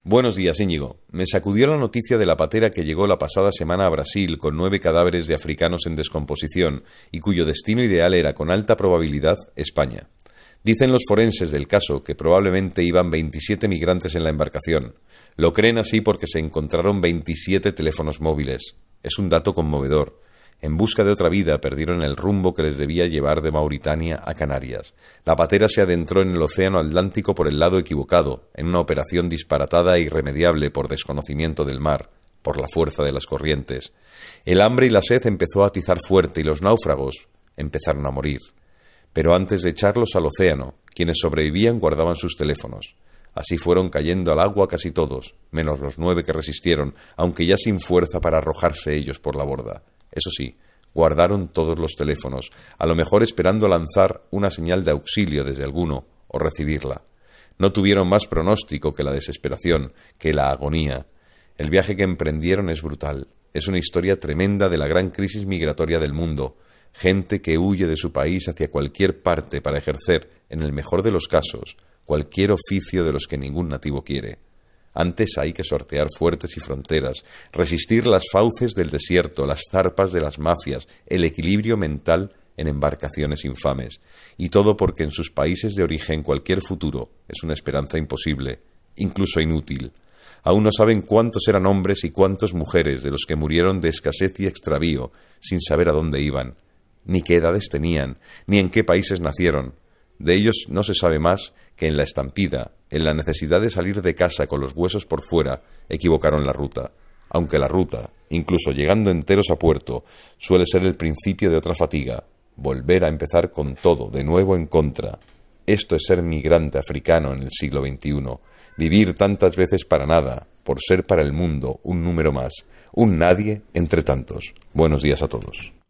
Buenos días, Íñigo. Me sacudió la noticia de la patera que llegó la pasada semana a Brasil con 9 cadáveres de africanos en descomposición y cuyo destino ideal era, con alta probabilidad, España. Dicen los forenses del caso que probablemente iban 27 migrantes en la embarcación. Lo creen así porque se encontraron 27 teléfonos móviles. Es un dato conmovedor. En busca de otra vida perdieron el rumbo que les debía llevar de Mauritania a Canarias. La patera se adentró en el océano Atlántico por el lado equivocado, en una operación disparatada e irremediable por desconocimiento del mar, por la fuerza de las corrientes. El hambre y la sed empezó a atizar fuerte y los náufragos empezaron a morir. Pero antes de echarlos al océano, quienes sobrevivían guardaban sus teléfonos. Así fueron cayendo al agua casi todos, menos los 9 que resistieron, aunque ya sin fuerza para arrojarse ellos por la borda. Eso sí, guardaron todos los teléfonos, a lo mejor esperando lanzar una señal de auxilio desde alguno o recibirla. No tuvieron más pronóstico que la desesperación, que la agonía. El viaje que emprendieron es brutal. Es una historia tremenda de la gran crisis migratoria del mundo. Gente que huye de su país hacia cualquier parte para ejercer, en el mejor de los casos, cualquier oficio de los que ningún nativo quiere. Antes hay que sortear fuertes y fronteras, resistir las fauces del desierto, las zarpas de las mafias, el equilibrio mental en embarcaciones infames. Y todo porque en sus países de origen cualquier futuro es una esperanza imposible, incluso inútil. Aún no saben cuántos eran hombres y cuántas mujeres de los que murieron de escasez y extravío, sin saber a dónde iban, ni qué edades tenían, ni en qué países nacieron. De ellos no se sabe más que en la estampida, en la necesidad de salir de casa con los huesos por fuera, equivocaron la ruta. Aunque la ruta, incluso llegando enteros a puerto, suele ser el principio de otra fatiga, volver a empezar con todo, de nuevo en contra. Esto es ser migrante africano en el siglo XXI, vivir tantas veces para nada, por ser para el mundo un número más, un nadie entre tantos. Buenos días a todos.